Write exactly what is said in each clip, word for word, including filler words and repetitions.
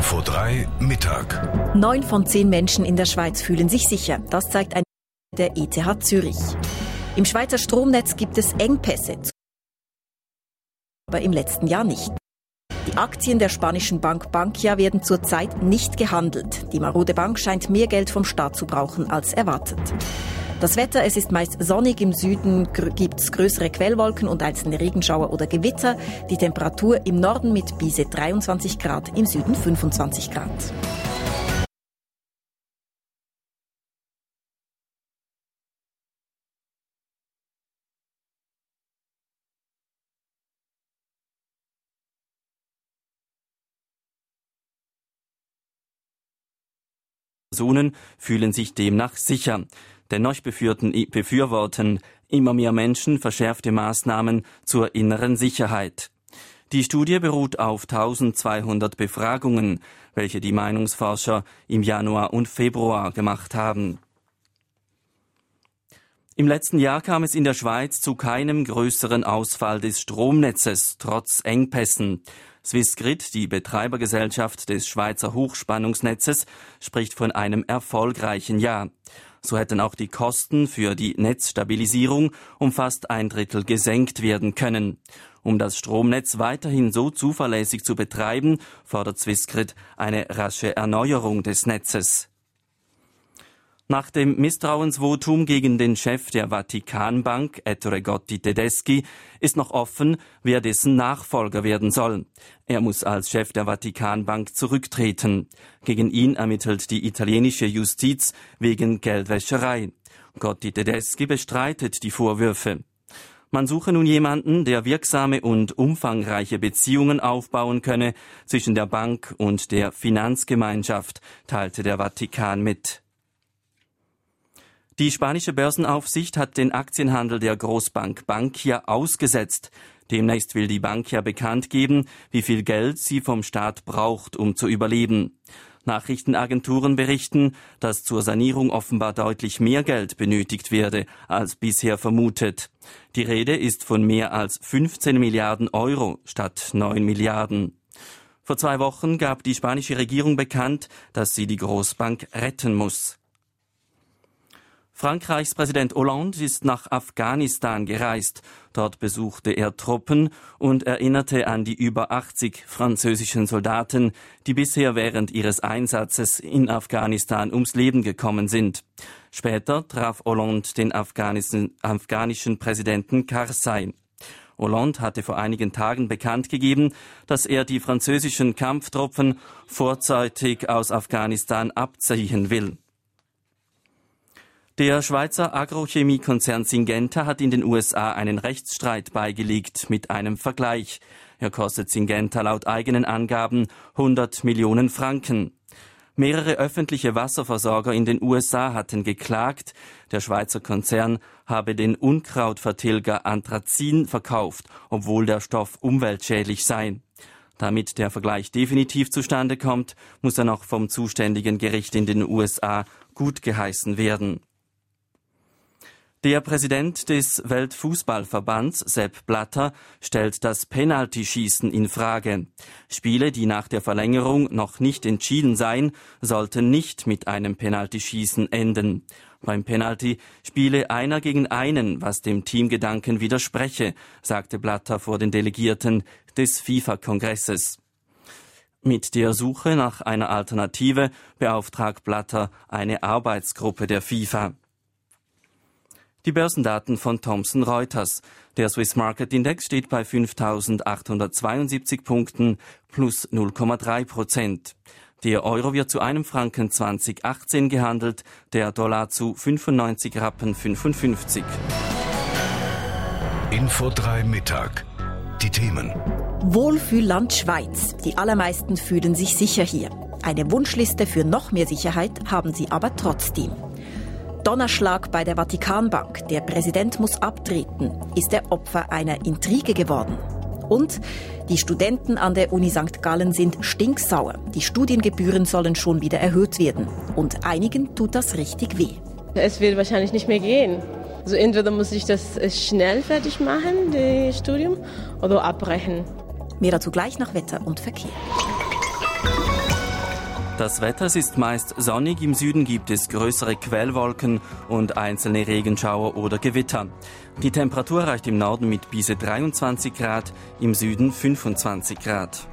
Info drei Mittag. Neun von zehn Menschen in der Schweiz fühlen sich sicher. Das zeigt ein der E T H Zürich. Im Schweizer Stromnetz gibt es Engpässe, aber im letzten Jahr nicht. Die Aktien der spanischen Bank Bankia werden zurzeit nicht gehandelt. Die marode Bank scheint mehr Geld vom Staat zu brauchen als erwartet. Das Wetter, es ist meist sonnig, im Süden gibt es größere Quellwolken und einzelne Regenschauer oder Gewitter. Die Temperatur im Norden mit Bise dreiundzwanzig Grad, im Süden fünfundzwanzig Grad. Personen fühlen sich demnach sicher. Dennoch befürworten immer mehr Menschen verschärfte Maßnahmen zur inneren Sicherheit. Die Studie beruht auf eintausendzweihundert Befragungen, welche die Meinungsforscher im Januar und Februar gemacht haben. Im letzten Jahr kam es in der Schweiz zu keinem größeren Ausfall des Stromnetzes, trotz Engpässen. Swissgrid, die Betreibergesellschaft des Schweizer Hochspannungsnetzes, spricht von einem erfolgreichen Jahr. So hätten auch die Kosten für die Netzstabilisierung um fast ein Drittel gesenkt werden können. Um das Stromnetz weiterhin so zuverlässig zu betreiben, fordert Swissgrid eine rasche Erneuerung des Netzes. Nach dem Misstrauensvotum gegen den Chef der Vatikanbank, Ettore Gotti Tedeschi, ist noch offen, wer dessen Nachfolger werden soll. Er muss als Chef der Vatikanbank zurücktreten. Gegen ihn ermittelt die italienische Justiz wegen Geldwäscherei. Gotti Tedeschi bestreitet die Vorwürfe. Man suche nun jemanden, der wirksame und umfangreiche Beziehungen aufbauen könne zwischen der Bank und der Finanzgemeinschaft, teilte der Vatikan mit. Die spanische Börsenaufsicht hat den Aktienhandel der Großbank Bankia ausgesetzt. Demnächst will die Bankia bekannt geben, wie viel Geld sie vom Staat braucht, um zu überleben. Nachrichtenagenturen berichten, dass zur Sanierung offenbar deutlich mehr Geld benötigt werde, als bisher vermutet. Die Rede ist von mehr als fünfzehn Milliarden Euro statt neun Milliarden. Vor zwei Wochen gab die spanische Regierung bekannt, dass sie die Großbank retten muss. Frankreichs Präsident Hollande ist nach Afghanistan gereist. Dort besuchte er Truppen und erinnerte an die über achtzig französischen Soldaten, die bisher während ihres Einsatzes in Afghanistan ums Leben gekommen sind. Später traf Hollande den afghanischen, afghanischen Präsidenten Karzai. Hollande hatte vor einigen Tagen bekannt gegeben, dass er die französischen Kampftruppen vorzeitig aus Afghanistan abziehen will. Der Schweizer Agrochemiekonzern Syngenta hat in den U S A einen Rechtsstreit beigelegt mit einem Vergleich. Er kostet Syngenta laut eigenen Angaben hundert Millionen Franken. Mehrere öffentliche Wasserversorger in den U S A hatten geklagt, der Schweizer Konzern habe den Unkrautvertilger Anthracin verkauft, obwohl der Stoff umweltschädlich sei. Damit der Vergleich definitiv zustande kommt, muss er noch vom zuständigen Gericht in den U S A gutgeheißen werden. Der Präsident des Weltfußballverbands, Sepp Blatter, stellt das Penaltyschießen in Frage. Spiele, die nach der Verlängerung noch nicht entschieden seien, sollten nicht mit einem Penaltyschießen enden. Beim Penalty spiele einer gegen einen, was dem Teamgedanken widerspreche, sagte Blatter vor den Delegierten des FIFA-Kongresses. Mit der Suche nach einer Alternative beauftragt Blatter eine Arbeitsgruppe der FIFA. Die Börsendaten von Thomson Reuters. Der Swiss Market Index steht bei fünftausendachthundertzweiundsiebzig Punkten plus null Komma drei Prozent. Der Euro wird zu einem Franken zwanzig achtzehn gehandelt, der Dollar zu fünfundneunzig Rappen fünfundfünfzig. Info drei Mittag. Die Themen. Wohlfühlland Schweiz. Die allermeisten fühlen sich sicher hier. Eine Wunschliste für noch mehr Sicherheit haben sie aber trotzdem. Donnerschlag bei der Vatikanbank. Der Präsident muss abtreten. Ist er Opfer einer Intrige geworden? Und die Studenten an der Uni Sankt Gallen sind stinksauer. Die Studiengebühren sollen schon wieder erhöht werden. Und einigen tut das richtig weh. Es wird wahrscheinlich nicht mehr gehen. Also entweder muss ich das schnell fertig machen, das Studium, oder abbrechen. Mehr dazu gleich nach Wetter und Verkehr. Das Wetter ist meist sonnig, im Süden gibt es größere Quellwolken und einzelne Regenschauer oder Gewitter. Die Temperatur reicht im Norden mit bis dreiundzwanzig Grad, im Süden fünfundzwanzig Grad.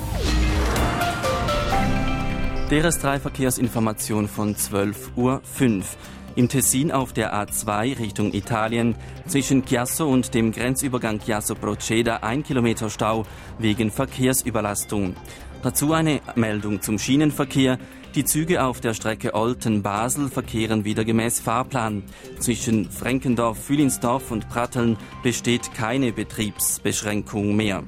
D R S drei Verkehrsinformation von zwölf Uhr fünf. Im Tessin auf der A zwei Richtung Italien zwischen Chiasso und dem Grenzübergang Chiasso-Proceda ein Kilometer Stau wegen Verkehrsüberlastung. Dazu eine Meldung zum Schienenverkehr. Die Züge auf der Strecke Olten-Basel verkehren wieder gemäß Fahrplan. Zwischen Frenkendorf, Fühlinsdorf und Pratteln besteht keine Betriebsbeschränkung mehr.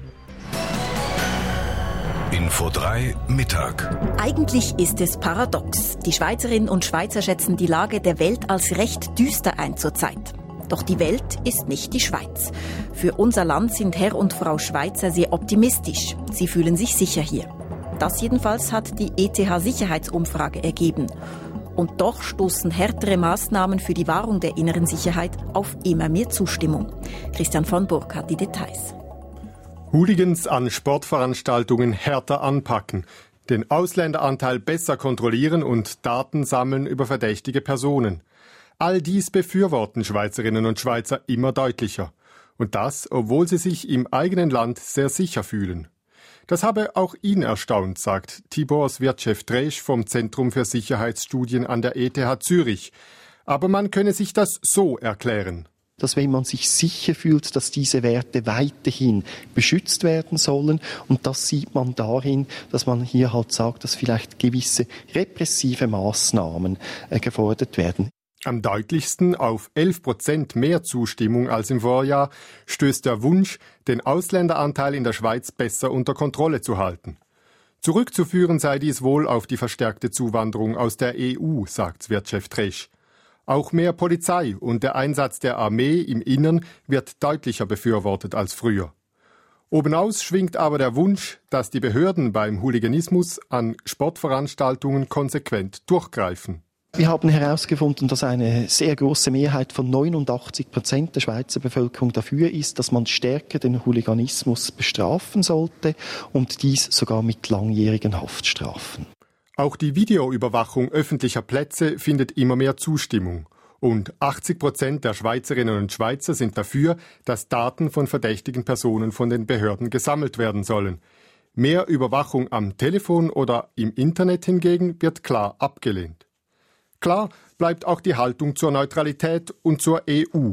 Info drei Mittag. Eigentlich ist es paradox. Die Schweizerinnen und Schweizer schätzen die Lage der Welt als recht düster ein zurzeit. Doch die Welt ist nicht die Schweiz. Für unser Land sind Herr und Frau Schweizer sehr optimistisch. Sie fühlen sich sicher hier. Das jedenfalls hat die E T H-Sicherheitsumfrage ergeben. Und doch stoßen härtere Maßnahmen für die Wahrung der inneren Sicherheit auf immer mehr Zustimmung. Christian von Burg hat die Details. Hooligans an Sportveranstaltungen härter anpacken, den Ausländeranteil besser kontrollieren und Daten sammeln über verdächtige Personen. All dies befürworten Schweizerinnen und Schweizer immer deutlicher. Und das, obwohl sie sich im eigenen Land sehr sicher fühlen. Das habe auch ihn erstaunt, sagt Tibor Svirtschew-Dresch vom Zentrum für Sicherheitsstudien an der E T H Zürich. Aber man könne sich das so erklären. Dass wenn man sich sicher fühlt, dass diese Werte weiterhin beschützt werden sollen. Und das sieht man darin, dass man hier halt sagt, dass vielleicht gewisse repressive Maßnahmen äh, gefordert werden. Am deutlichsten, auf elf Prozent mehr Zustimmung als im Vorjahr, stößt der Wunsch, den Ausländeranteil in der Schweiz besser unter Kontrolle zu halten. Zurückzuführen sei dies wohl auf die verstärkte Zuwanderung aus der E U, sagt Svirtschew-Dresch. Auch mehr Polizei und der Einsatz der Armee im Innern wird deutlicher befürwortet als früher. Obenaus schwingt aber der Wunsch, dass die Behörden beim Hooliganismus an Sportveranstaltungen konsequent durchgreifen. Wir haben herausgefunden, dass eine sehr große Mehrheit von neunundachtzig Prozent der Schweizer Bevölkerung dafür ist, dass man stärker den Hooliganismus bestrafen sollte und dies sogar mit langjährigen Haftstrafen. Auch die Videoüberwachung öffentlicher Plätze findet immer mehr Zustimmung. Und achtzig Prozent der Schweizerinnen und Schweizer sind dafür, dass Daten von verdächtigen Personen von den Behörden gesammelt werden sollen. Mehr Überwachung am Telefon oder im Internet hingegen wird klar abgelehnt. Klar bleibt auch die Haltung zur Neutralität und zur E U.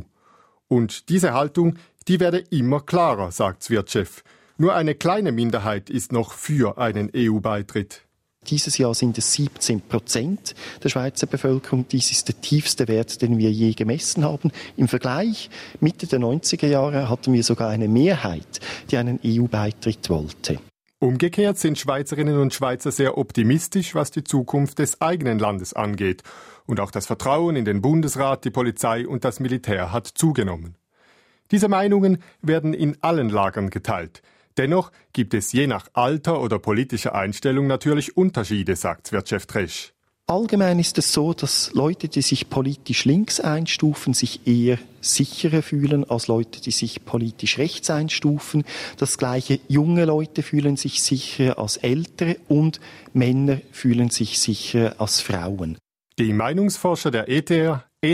Und diese Haltung, die werde immer klarer, sagt Svirtschew. Nur eine kleine Minderheit ist noch für einen E U-Beitritt. Dieses Jahr sind es siebzehn Prozent der Schweizer Bevölkerung. Dies ist der tiefste Wert, den wir je gemessen haben. Im Vergleich, Mitte der neunziger Jahre hatten wir sogar eine Mehrheit, die einen E U-Beitritt wollte. Umgekehrt sind Schweizerinnen und Schweizer sehr optimistisch, was die Zukunft des eigenen Landes angeht. Und auch das Vertrauen in den Bundesrat, die Polizei und das Militär hat zugenommen. Diese Meinungen werden in allen Lagern geteilt. Dennoch gibt es je nach Alter oder politischer Einstellung natürlich Unterschiede, sagt Svirtschew-Dresch. Allgemein ist es so, dass Leute, die sich politisch links einstufen, sich eher sicherer fühlen als Leute, die sich politisch rechts einstufen. Das gleiche, junge Leute fühlen sich sicherer als ältere und Männer fühlen sich sicherer als Frauen. Die Meinungsforscher der E T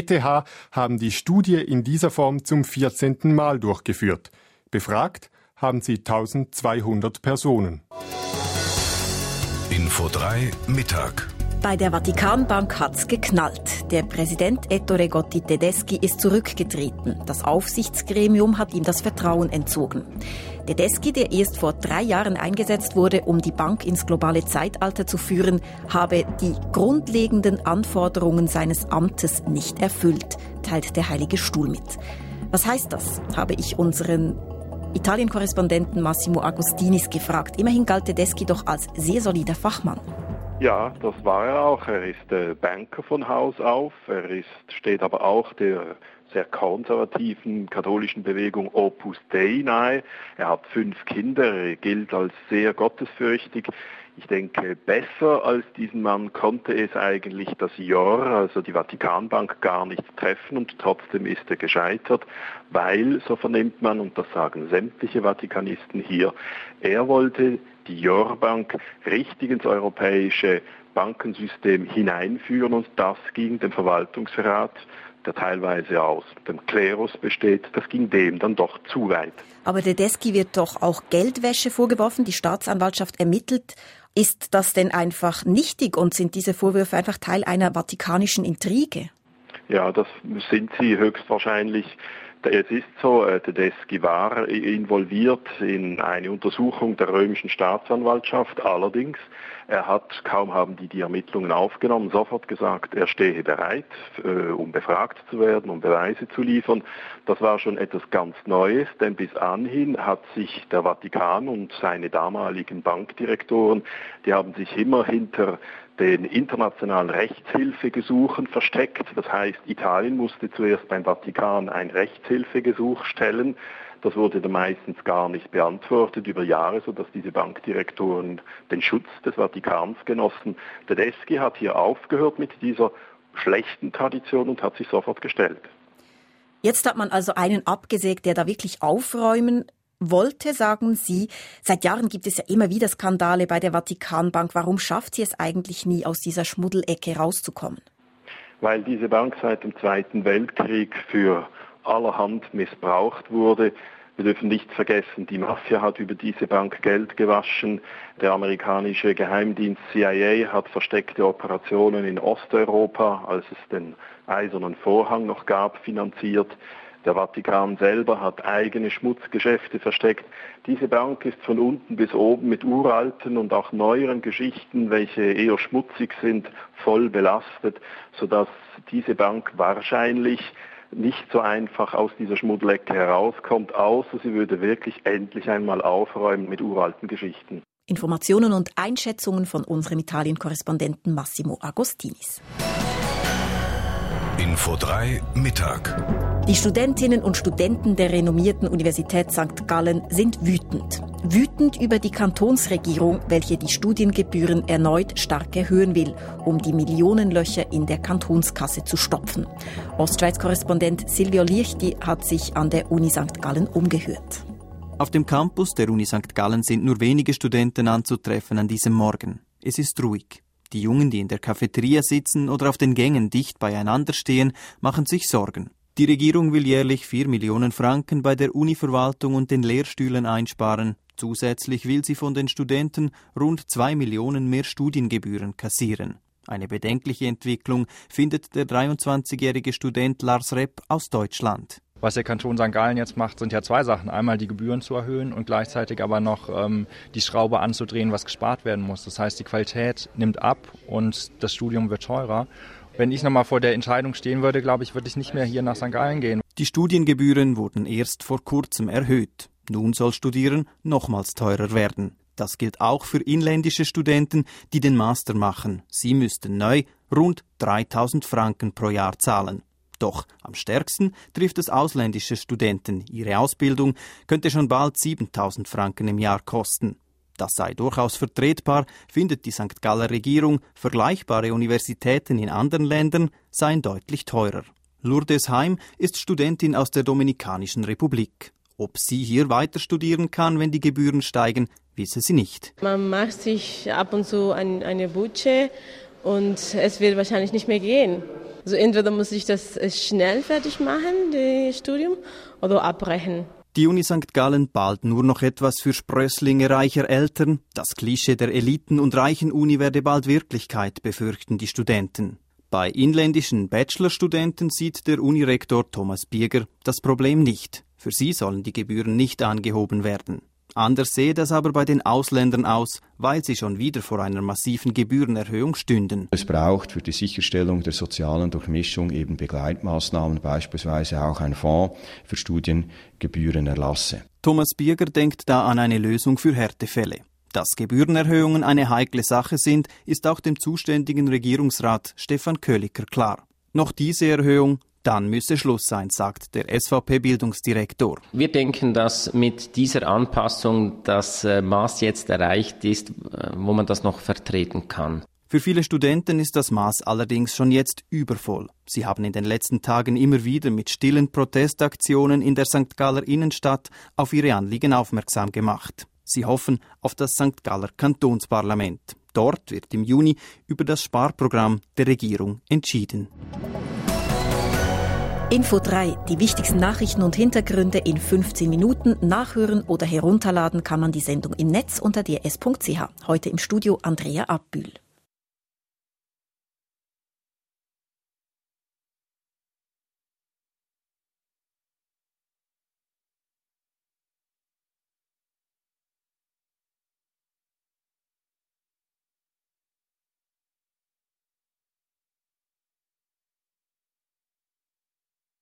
H haben die Studie in dieser Form zum vierzehnten Mal durchgeführt. Befragt haben sie eintausendzweihundert Personen. Info drei Mittag. Bei der Vatikanbank hat's geknallt. Der Präsident Ettore Gotti Tedeschi ist zurückgetreten. Das Aufsichtsgremium hat ihm das Vertrauen entzogen. Tedeschi, der erst vor drei Jahren eingesetzt wurde, um die Bank ins globale Zeitalter zu führen, habe die grundlegenden Anforderungen seines Amtes nicht erfüllt, teilt der Heilige Stuhl mit. Was heißt das, habe ich unseren Italien-Korrespondenten Massimo Agostinis gefragt. Immerhin galt Tedeschi doch als sehr solider Fachmann. Ja, das war er auch. Er ist äh, Banker von Haus auf. Er ist, steht aber auch der sehr konservativen katholischen Bewegung Opus Dei nahe. Er hat fünf Kinder, er gilt als sehr gottesfürchtig. Ich denke, besser als diesen Mann konnte es eigentlich das I O R, also die Vatikanbank, gar nicht treffen und trotzdem ist er gescheitert, weil, so vernimmt man, und das sagen sämtliche Vatikanisten hier, er wollte die I O R-Bank richtig ins europäische Bankensystem hineinführen und das ging dem Verwaltungsrat, der teilweise aus dem Klerus besteht, das ging dem dann doch zu weit. Aber Tedeschi wird doch auch Geldwäsche vorgeworfen, die Staatsanwaltschaft ermittelt. Ist das denn einfach nichtig und sind diese Vorwürfe einfach Teil einer vatikanischen Intrige? Ja, das sind sie höchstwahrscheinlich. Es ist so, Tedeschi war involviert in eine Untersuchung der römischen Staatsanwaltschaft. Allerdings, er hat, kaum haben die die Ermittlungen aufgenommen, sofort gesagt, er stehe bereit, um befragt zu werden, um Beweise zu liefern. Das war schon etwas ganz Neues, denn bis anhin hat sich der Vatikan und seine damaligen Bankdirektoren, die haben sich immer hinter den internationalen Rechtshilfegesuchen versteckt. Das heißt, Italien musste zuerst beim Vatikan ein Rechtshilfegesuch stellen. Das wurde dann meistens gar nicht beantwortet über Jahre, sodass diese Bankdirektoren den Schutz des Vatikans genossen. Tedeschi hat hier aufgehört mit dieser schlechten Tradition und hat sich sofort gestellt. Jetzt hat man also einen abgesägt, der da wirklich aufräumen wollte, sagen Sie. Seit Jahren gibt es ja immer wieder Skandale bei der Vatikanbank. Warum schafft sie es eigentlich nie, aus dieser Schmuddelecke rauszukommen? Weil diese Bank seit dem Zweiten Weltkrieg für allerhand missbraucht wurde. Wir dürfen nicht vergessen, die Mafia hat über diese Bank Geld gewaschen. Der amerikanische Geheimdienst C I A hat versteckte Operationen in Osteuropa, als es den Eisernen Vorhang noch gab, finanziert. Der Vatikan selber hat eigene Schmutzgeschäfte versteckt. Diese Bank ist von unten bis oben mit uralten und auch neueren Geschichten, welche eher schmutzig sind, voll belastet, sodass diese Bank wahrscheinlich nicht so einfach aus dieser Schmuddelecke herauskommt, außer sie würde wirklich endlich einmal aufräumen mit uralten Geschichten. Informationen und Einschätzungen von unserem Italien-Korrespondenten Massimo Agostinis. Info drei Mittag. Die Studentinnen und Studenten der renommierten Universität Sankt Gallen sind wütend. Wütend über die Kantonsregierung, welche die Studiengebühren erneut stark erhöhen will, um die Millionenlöcher in der Kantonskasse zu stopfen. Ostschweiz-Korrespondent Silvio Liechti hat sich an der Uni Sankt Gallen umgehört. Auf dem Campus der Uni Sankt Gallen sind nur wenige Studenten anzutreffen an diesem Morgen. Es ist ruhig. Die Jungen, die in der Cafeteria sitzen oder auf den Gängen dicht beieinander stehen, machen sich Sorgen. Die Regierung will jährlich vier Millionen Franken bei der Univerwaltung und den Lehrstühlen einsparen. Zusätzlich will sie von den Studenten rund zwei Millionen mehr Studiengebühren kassieren. Eine bedenkliche Entwicklung findet der dreiundzwanzigjährige Student Lars Repp aus Deutschland. Was der Kanton Sankt Gallen jetzt macht, sind ja zwei Sachen. Einmal die Gebühren zu erhöhen und gleichzeitig aber noch ähm, die Schraube anzudrehen, was gespart werden muss. Das heißt, die Qualität nimmt ab und das Studium wird teurer. Wenn ich nochmal vor der Entscheidung stehen würde, glaube ich, würde ich nicht mehr hier nach Sankt Gallen gehen. Die Studiengebühren wurden erst vor kurzem erhöht. Nun soll Studieren nochmals teurer werden. Das gilt auch für inländische Studenten, die den Master machen. Sie müssten neu rund dreitausend Franken pro Jahr zahlen. Doch am stärksten trifft es ausländische Studenten. Ihre Ausbildung könnte schon bald siebentausend Franken im Jahr kosten. Das sei durchaus vertretbar, findet die Sankt Galler Regierung. Vergleichbare Universitäten in anderen Ländern seien deutlich teurer. Lourdes Heim ist Studentin aus der Dominikanischen Republik. Ob sie hier weiter studieren kann, wenn die Gebühren steigen, wisse sie nicht. Man macht sich ab und zu ein, eine Butsche und es wird wahrscheinlich nicht mehr gehen. Also entweder muss ich das schnell fertig machen, das Studium, oder abbrechen. Die Uni Sankt Gallen bald nur noch etwas für Sprösslinge reicher Eltern. Das Klischee der Eliten- und reichen Uni werde bald Wirklichkeit, befürchten die Studenten. Bei inländischen Bachelorstudenten sieht der Unirektor Thomas Bieger das Problem nicht. Für sie sollen die Gebühren nicht angehoben werden. Anders sehe das aber bei den Ausländern aus, weil sie schon wieder vor einer massiven Gebührenerhöhung stünden. Es braucht für die Sicherstellung der sozialen Durchmischung eben Begleitmaßnahmen, beispielsweise auch ein Fonds für Studiengebührenerlasse. Thomas Bieger denkt da an eine Lösung für Härtefälle. Dass Gebührenerhöhungen eine heikle Sache sind, ist auch dem zuständigen Regierungsrat Stefan Köliker klar. Noch diese Erhöhung Dann müsse Schluss sein, sagt der S V P-Bildungsdirektor. Wir denken, dass mit dieser Anpassung das Maß jetzt erreicht ist, wo man das noch vertreten kann. Für viele Studenten ist das Maß allerdings schon jetzt übervoll. Sie haben in den letzten Tagen immer wieder mit stillen Protestaktionen in der Sankt Galler Innenstadt auf ihre Anliegen aufmerksam gemacht. Sie hoffen auf das Sankt Galler Kantonsparlament. Dort wird im Juni über das Sparprogramm der Regierung entschieden. Info drei. Die wichtigsten Nachrichten und Hintergründe in fünfzehn Minuten. Nachhören oder herunterladen kann man die Sendung im Netz unter d r s punkt c h. Heute im Studio Andrea Abbühl.